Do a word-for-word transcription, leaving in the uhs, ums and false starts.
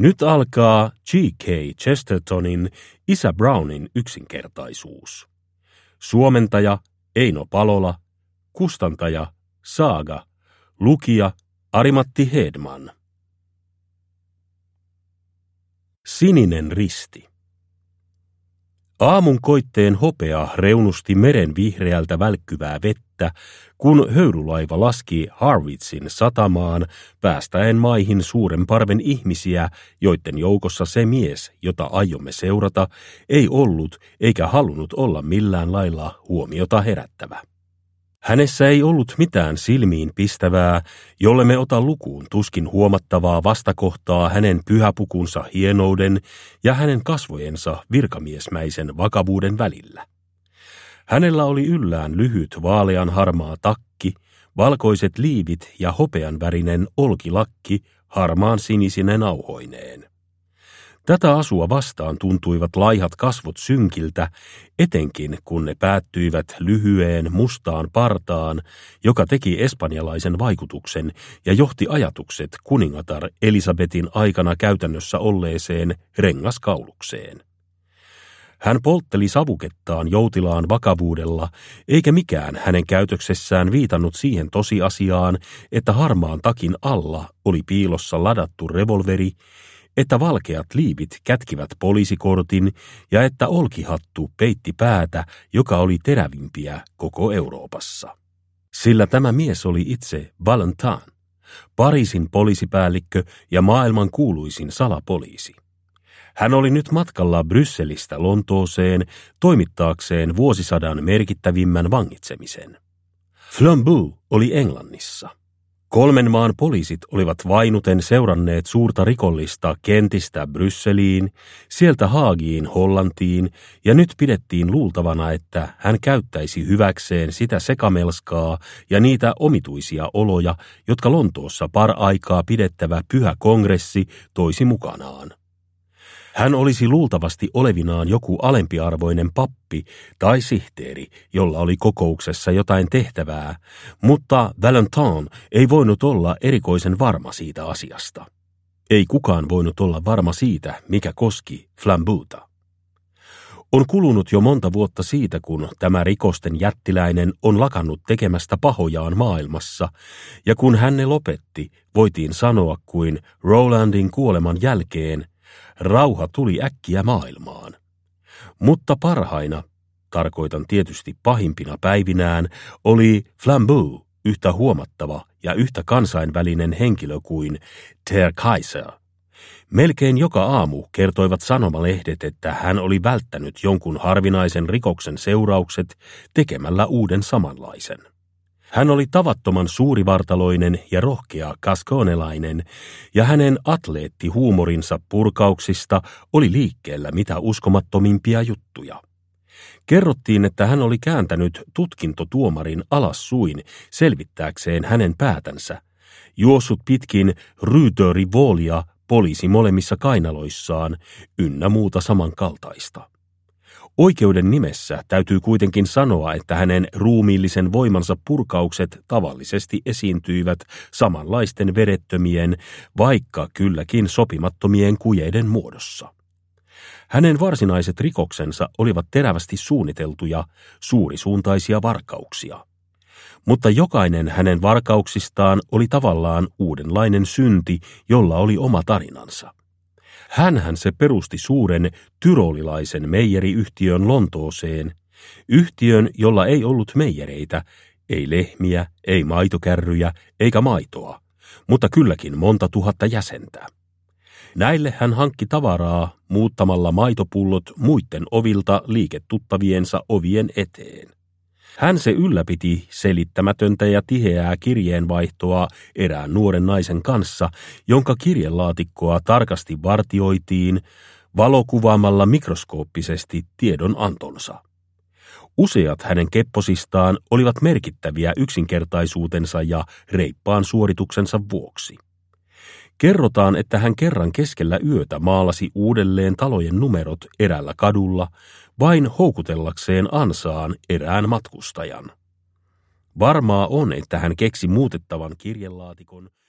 Nyt alkaa G K Chestertonin Isä Brownin yksinkertaisuus. Suomentaja Eino Palola, kustantaja Saaga, lukija Ari-Matti Hedman. Sininen risti. Aamun koitteen hopea reunusti meren vihreältä välkkyvää vettä, kun höyrylaiva laski Harwitsin satamaan päästäen maihin suuren parven ihmisiä, joiden joukossa se mies, jota aiomme seurata, ei ollut eikä halunnut olla millään lailla huomiota herättävä. Hänessä ei ollut mitään silmiin pistävää, jolle me ota lukuun tuskin huomattavaa vastakohtaa hänen pyhäpukunsa hienouden ja hänen kasvojensa virkamiesmäisen vakavuuden välillä. Hänellä oli yllään lyhyt vaalean harmaa takki, valkoiset liivit ja hopeanvärinen olkilakki harmaan sinisine nauhoineen. Tätä asua vastaan tuntuivat laihat kasvot synkiltä, etenkin kun ne päättyivät lyhyeen mustaan partaan, joka teki espanjalaisen vaikutuksen ja johti ajatukset kuningatar Elisabetin aikana käytännössä olleeseen rengaskaulukseen. Hän poltteli savukettaan joutilaan vakavuudella, eikä mikään hänen käytöksessään viitannut siihen tosiasiaan, että harmaan takin alla oli piilossa ladattu revolveri, että valkeat liivit kätkivät poliisikortin ja että olkihattu peitti päätä, joka oli terävimpiä koko Euroopassa. Sillä tämä mies oli itse Valentin, Pariisin poliisipäällikkö ja maailman kuuluisin salapoliisi. Hän oli nyt matkalla Brysselistä Lontooseen toimittaakseen vuosisadan merkittävimmän vangitsemisen. Flambeau oli Englannissa. Kolmen maan poliisit olivat vainuten seuranneet suurta rikollista Kentistä Brysseliin, sieltä Haagiin Hollantiin, ja nyt pidettiin luultavana, että hän käyttäisi hyväkseen sitä sekamelskaa ja niitä omituisia oloja, jotka Lontoossa par-aikaa pidettävä pyhä kongressi toisi mukanaan. Hän olisi luultavasti olevinaan joku alempiarvoinen pappi tai sihteeri, jolla oli kokouksessa jotain tehtävää, mutta Valentin ei voinut olla erikoisen varma siitä asiasta. Ei kukaan voinut olla varma siitä, mikä koski Flambeauta. On kulunut jo monta vuotta siitä, kun tämä rikosten jättiläinen on lakannut tekemästä pahojaan maailmassa, ja kun hän ne lopetti, voitiin sanoa kuin Rolandin kuoleman jälkeen, rauha tuli äkkiä maailmaan. Mutta parhaina, tarkoitan tietysti pahimpina päivinään, oli Flambeau yhtä huomattava ja yhtä kansainvälinen henkilö kuin Der Kaiser. Melkein joka aamu kertoivat sanomalehdet, että hän oli välttänyt jonkun harvinaisen rikoksen seuraukset tekemällä uuden samanlaisen. Hän oli tavattoman suurivartaloinen ja rohkea gasconelainen, ja hänen atleettihuumorinsa purkauksista oli liikkeellä mitä uskomattomimpia juttuja. Kerrottiin, että hän oli kääntänyt tutkintotuomarin alas suin selvittääkseen hänen päätänsä, juossut pitkin Rue de Rivolia poliisi molemmissa kainaloissaan, ynnä muuta samankaltaista. Oikeuden nimessä täytyy kuitenkin sanoa, että hänen ruumiillisen voimansa purkaukset tavallisesti esiintyivät samanlaisten verettömien, vaikka kylläkin sopimattomien kujeiden muodossa. Hänen varsinaiset rikoksensa olivat terävästi suunniteltuja, suurisuuntaisia varkauksia. Mutta jokainen hänen varkauksistaan oli tavallaan uudenlainen synti, jolla oli oma tarinansa. Hänhän se perusti suuren tyrolilaisen meijeriyhtiön Lontooseen, yhtiön, jolla ei ollut meijereitä, ei lehmiä, ei maitokärryjä eikä maitoa, mutta kylläkin monta tuhatta jäsentä. Näille hän hankki tavaraa muuttamalla maitopullot muiden ovilta liiketuttaviensa ovien eteen. Hän se ylläpiti selittämätöntä ja tiheää kirjeenvaihtoa erään nuoren naisen kanssa, jonka kirjelaatikkoa tarkasti vartioitiin valokuvaamalla mikroskooppisesti tiedon antonsa. Useat hänen kepposistaan olivat merkittäviä yksinkertaisuutensa ja reippaan suorituksensa vuoksi. Kerrotaan, että hän kerran keskellä yötä maalasi uudelleen talojen numerot eräällä kadulla, vain houkutellakseen ansaan erään matkustajan. Varmaa on, että hän keksi muutettavan kirjelaatikon